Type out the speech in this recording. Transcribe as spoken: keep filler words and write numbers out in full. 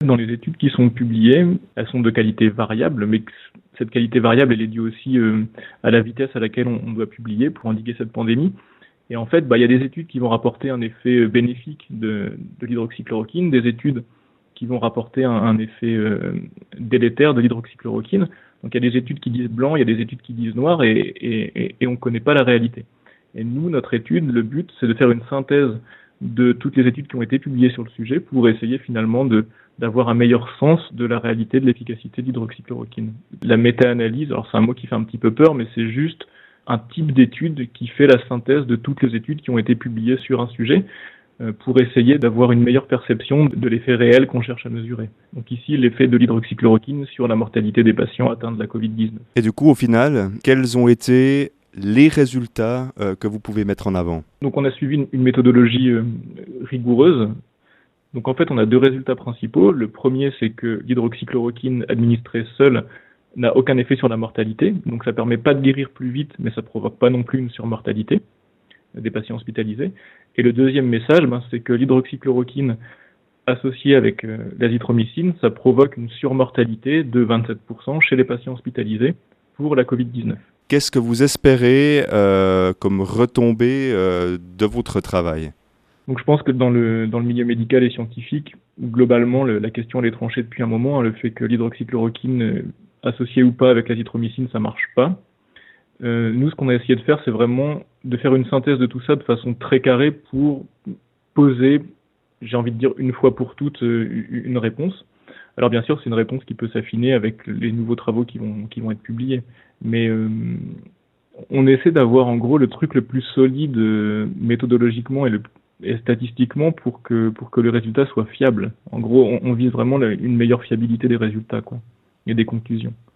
Dans les études qui sont publiées, elles sont de qualité variable, mais cette qualité variable, elle est due aussi euh, à la vitesse à laquelle on, on doit publier pour endiguer cette pandémie. Et en fait, bah, il y a des études qui vont rapporter un effet bénéfique de, de l'hydroxychloroquine, des études qui vont rapporter un, un effet euh, délétère de l'hydroxychloroquine. Donc il y a des études qui disent blanc, il y a des études qui disent noir, et, et, et, et on ne connaît pas la réalité. Et nous, notre étude, le but, c'est de faire une synthèse de toutes les études qui ont été publiées sur le sujet pour essayer finalement de d'avoir un meilleur sens de la réalité de l'efficacité de l'hydroxychloroquine. La méta-analyse, alors c'est un mot qui fait un petit peu peur, mais c'est juste un type d'étude qui fait la synthèse de toutes les études qui ont été publiées sur un sujet euh, pour essayer d'avoir une meilleure perception de l'effet réel qu'on cherche à mesurer. Donc ici, l'effet de l'hydroxychloroquine sur la mortalité des patients atteints de la covid dix-neuf. Et du coup, au final, quels ont été les résultats euh, que vous pouvez mettre en avant? Donc on a suivi une, une méthodologie euh, rigoureuse. Donc en fait, on a deux résultats principaux. Le premier, c'est que l'hydroxychloroquine administrée seule n'a aucun effet sur la mortalité. Donc ça permet pas de guérir plus vite, mais ça provoque pas non plus une surmortalité des patients hospitalisés. Et le deuxième message, ben, c'est que l'hydroxychloroquine associée avec euh, l'azithromycine, ça provoque une surmortalité de vingt-sept pour cent chez les patients hospitalisés pour la covid dix-neuf. Qu'est-ce que vous espérez euh, comme retombée euh, de votre travail? Donc je pense que dans le, dans le milieu médical et scientifique, globalement, le, la question elle est tranchée depuis un moment. Hein, le fait que l'hydroxychloroquine, euh, associée ou pas avec l'azithromycine, ça marche pas. Euh, nous, ce qu'on a essayé de faire, c'est vraiment de faire une synthèse de tout ça de façon très carrée pour poser, j'ai envie de dire une fois pour toutes, euh, une réponse. Alors bien sûr, c'est une réponse qui peut s'affiner avec les nouveaux travaux qui vont, qui vont être publiés. Mais euh, on essaie d'avoir en gros le truc le plus solide euh, méthodologiquement et, le, et statistiquement pour que, pour que le résultat soit fiable. En gros, on, on vise vraiment la, une meilleure fiabilité des résultats, quoi, et des conclusions.